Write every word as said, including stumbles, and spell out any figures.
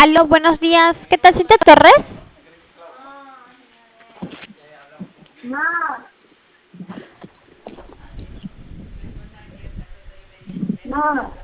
Aló, buenos días. ¿Qué tal, Cintia Torres? No, no.